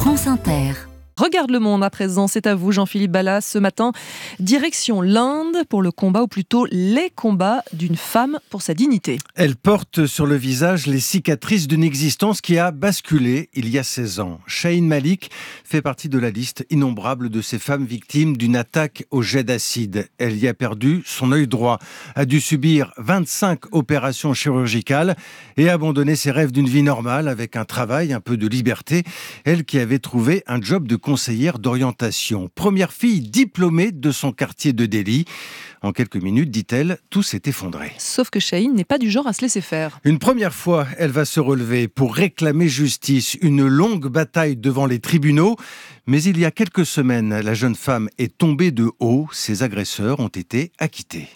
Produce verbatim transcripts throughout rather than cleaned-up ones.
France Inter. Regarde le monde à présent, c'est à vous Jean-Philippe Ballas. Ce matin, direction l'Inde pour le combat, ou plutôt les combats d'une femme pour sa dignité. Elle porte sur le visage les cicatrices d'une existence qui a basculé il y a seize ans. Shaheen Malik fait partie de la liste innombrable de ces femmes victimes d'une attaque au jet d'acide. Elle y a perdu son œil droit, a dû subir vingt-cinq opérations chirurgicales et abandonner ses rêves d'une vie normale avec un travail, un peu de liberté. Elle qui avait trouvé un job de conseillère d'orientation. Première fille diplômée de son quartier de Delhi. En quelques minutes, dit-elle, tout s'est effondré. Sauf que Shaheen n'est pas du genre à se laisser faire. Une première fois, elle va se relever pour réclamer justice. Une longue bataille devant les tribunaux. Mais il y a quelques semaines, la jeune femme est tombée de haut. Ses agresseurs ont été acquittés.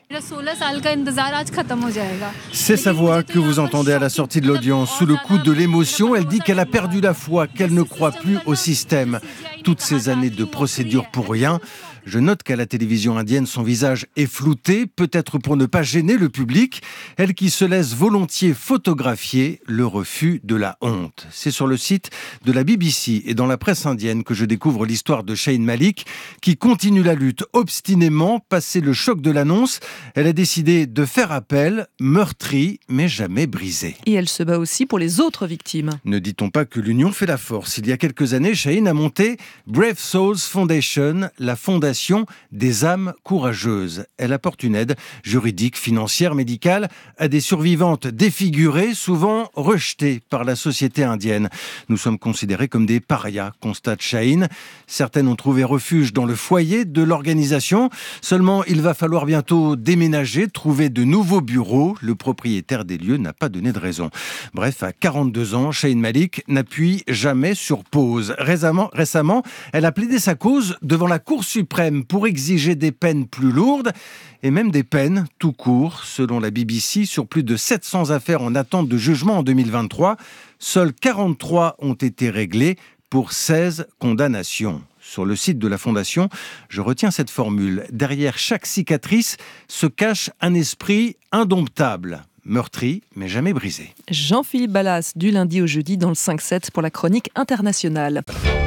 C'est sa voix que vous entendez à la sortie de l'audience. Sous le coup de l'émotion, elle dit qu'elle a perdu la foi, qu'elle ne croit plus au système. Toutes ces années de procédure pour rien. Je note qu'à la télévision indienne, son visage est flouté, peut-être pour ne pas gêner le public. Elle qui se laisse volontiers photographier, le refus de la honte. C'est sur le site de la B B C et dans la presse indienne que je découvre l'histoire de Shaheen Malik, qui continue la lutte obstinément. Passé le choc de l'annonce, elle a décidé de faire appel, meurtrie mais jamais brisée. Et elle se bat aussi pour les autres victimes. Ne dit-on pas que l'union fait la force? Il y a quelques années, Shaheen a monté Brave Souls Foundation, la fondation des âmes courageuses. Elle apporte une aide juridique, financière, médicale à des survivantes défigurées, souvent rejetées par la société indienne. Nous sommes considérés comme des parias, constate Shaheen. Certaines ont trouvé refuge dans le foyer de l'organisation. Seulement, il va falloir bientôt déménager, trouver de nouveaux bureaux. Le propriétaire des lieux n'a pas donné de raison. Bref, à quarante-deux ans, Shaheen Malik n'appuie jamais sur pause. Récemment, récemment, elle a plaidé sa cause devant la Cour suprême pour exiger des peines plus lourdes et même des peines tout court. Selon la B B C, sur plus de sept cents affaires en attente de jugement en deux mille vingt-trois, seules quarante-trois ont été réglées pour seize condamnations. Sur le site de la Fondation, je retiens cette formule. Derrière chaque cicatrice se cache un esprit indomptable. Meurtri, mais jamais brisé. Jean-Philippe Ballas, du lundi au jeudi dans le cinq sept pour la chronique internationale.